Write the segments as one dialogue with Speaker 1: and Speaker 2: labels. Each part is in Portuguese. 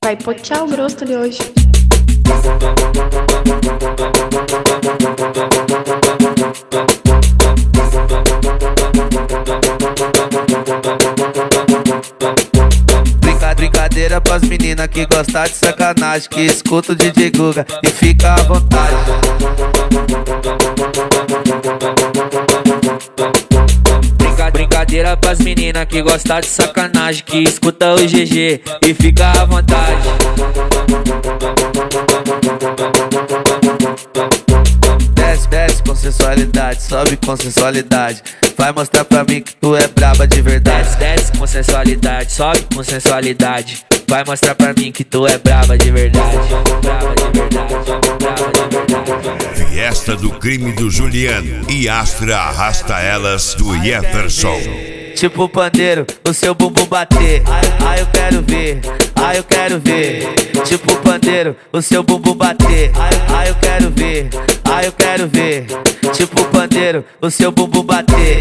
Speaker 1: Vai potear o grosso de hoje.
Speaker 2: Brincadeira pras meninas que gostam de sacanagem, que escuta o DJ Guga e fica à vontade. Brincadeira pras meninas que gostam de sacanagem, que escuta o GG e fica à vontade. Desce com sensualidade, sobe com sensualidade. Vai mostrar pra mim que tu é braba de verdade. Desce com sensualidade, sobe com sensualidade. Vai mostrar pra mim que tu é braba de verdade. Braba de verdade, braba de verdade.
Speaker 3: Fiesta do crime do Juliano e Astra arrasta elas do Jefferson.
Speaker 2: Tipo pandeiro, o seu bumbum bater. Ai eu quero ver, ai eu quero ver. Tipo pandeiro, o seu bumbum bater. Ai eu quero ver, ai eu quero ver. Tipo pandeiro, o seu bumbum bater.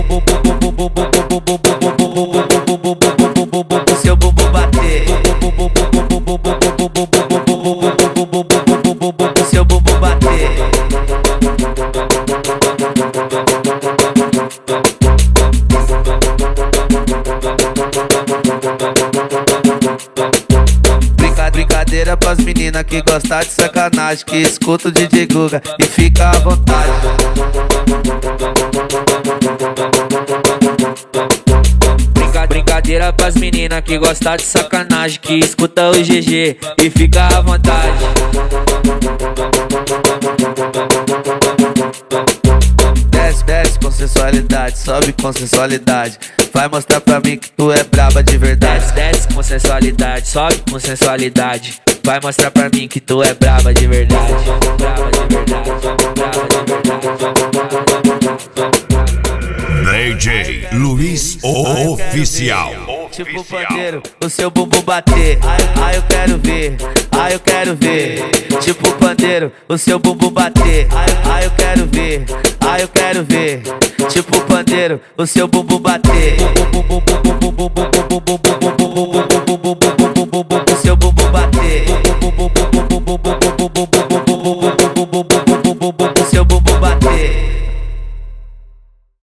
Speaker 2: O seu bumbum bater. O seu bumbum bater. Brincadeira pras meninas que gostam de sacanagem, que escuta o DJ Guga e fica à vontade. Brincadeira pras meninas que gostam de sacanagem, que escuta o GG e fica à vontade. Desce com sensualidade, sobe com sensualidade. Vai mostrar pra mim que tu é braba de verdade. Desce com sensualidade, sobe com sensualidade. Vai mostrar pra mim que tu é braba de verdade. Braba de verdade, braba de verdade.
Speaker 3: DJ Luiz Oficial.
Speaker 2: Tipo pandeiro, o seu bumbum bater. Ai eu quero ver, ai eu quero ver. Tipo pandeiro, o seu bumbum bater. Ai eu quero ver, ai eu quero ver. Tipo pandeiro, o seu bumbum bater.